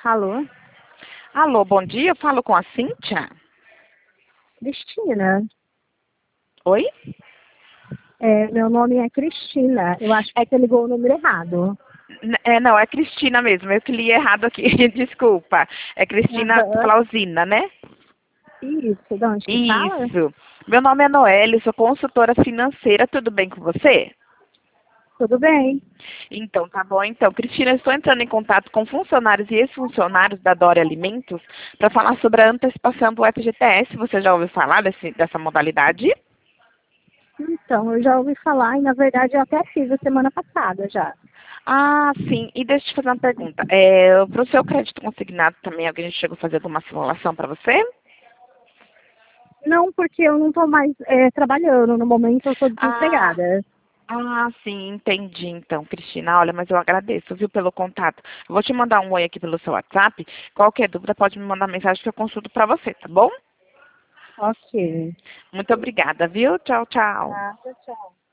Alô? Alô, bom dia, eu falo com a Cíntia? Cristina. Oi? Meu nome é Cristina. Eu acho que você ligou o número errado. Não, é Cristina mesmo, eu que li errado aqui, desculpa. É Cristina Aham. Flausina, né? Isso, de onde que fala? Isso. Meu nome é Noelle, sou consultora financeira, tudo bem com você? Tudo bem. Então, tá bom. Então, Cristina, eu estou entrando em contato com funcionários e ex-funcionários da Dora Alimentos para falar sobre a antecipação do FGTS. Você já ouviu falar dessa modalidade? Então, eu já ouvi falar e, na verdade, eu até fiz a semana passada já. Ah, sim. E deixa eu te fazer uma pergunta. Para o seu crédito consignado também, alguém chegou a fazer alguma simulação para você? Não, porque eu não estou mais trabalhando. No momento, eu estou Ah, desempregada. sim, entendi então, Cristina. Olha, mas eu agradeço, viu, pelo contato. Eu vou te mandar um oi aqui pelo seu WhatsApp. Qualquer dúvida pode me mandar mensagem que eu consulto para você, tá bom? Ok. Muito obrigada, viu? Tchau, tchau. Tá, tchau.